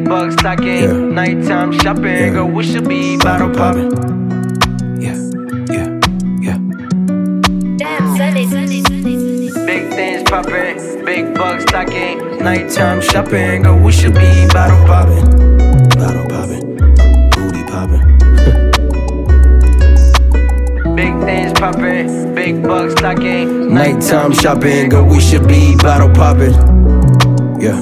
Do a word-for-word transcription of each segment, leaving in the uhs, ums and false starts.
bucks stacking. Yeah. Nighttime shopping, Yeah. girl, we should be bottle popping. Yeah, yeah, yeah. Damn, Sunday, Sunday, Sunday, Sunday. Big things popping, big bucks stacking. Nighttime shopping, girl, we should be bottle popping. Bottle popping, booty popping. Big things popping, big bucks stacking. Nighttime shopping, girl, we should be bottle popping. Yeah.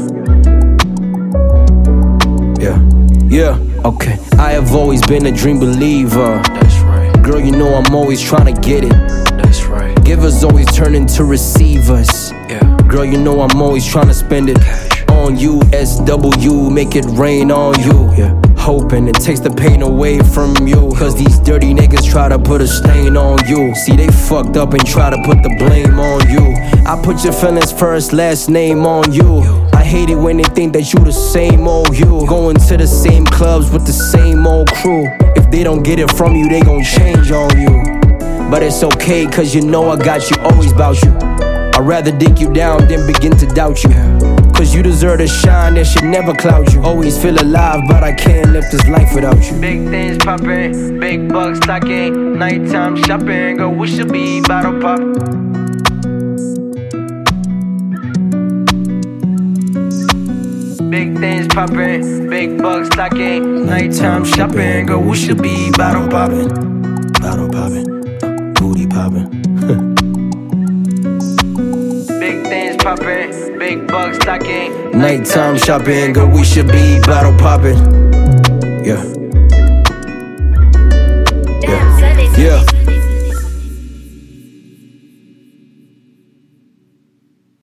Yeah. Yeah. Okay. I have always been a dream believer. That's right, Girl, you know I'm always trying to get it. that's right, Givers always turn into receivers. yeah. Girl, you know I'm always trying to spend it on you. S W, make it rain on you. Yeah. Hoping it takes the pain away from you. Cause these dirty niggas try to put a stain on you. See, they fucked up and try to put the blame on you. I put your feelings first, last name on you. I hate it when they think that you the same old you. Going to the same clubs with the same old crew. If they don't get it from you, they gon' change on you. But it's okay, cause you know I got you, always bout you. I'd rather dig you down than begin to doubt you. Cause you deserve to shine, that should never cloud you. Always feel alive, but I can't live this life without you. Big things popping, big bucks stacking. Nighttime shopping, girl, we should be bottle popping. Big things popping, big bucks stacking. Nighttime shopping, girl, we should be bottle popping. Bottle popping, booty popping. Big things popping, big bucks stacking. Nighttime shopping, girl, we should be bottle popping. Yeah.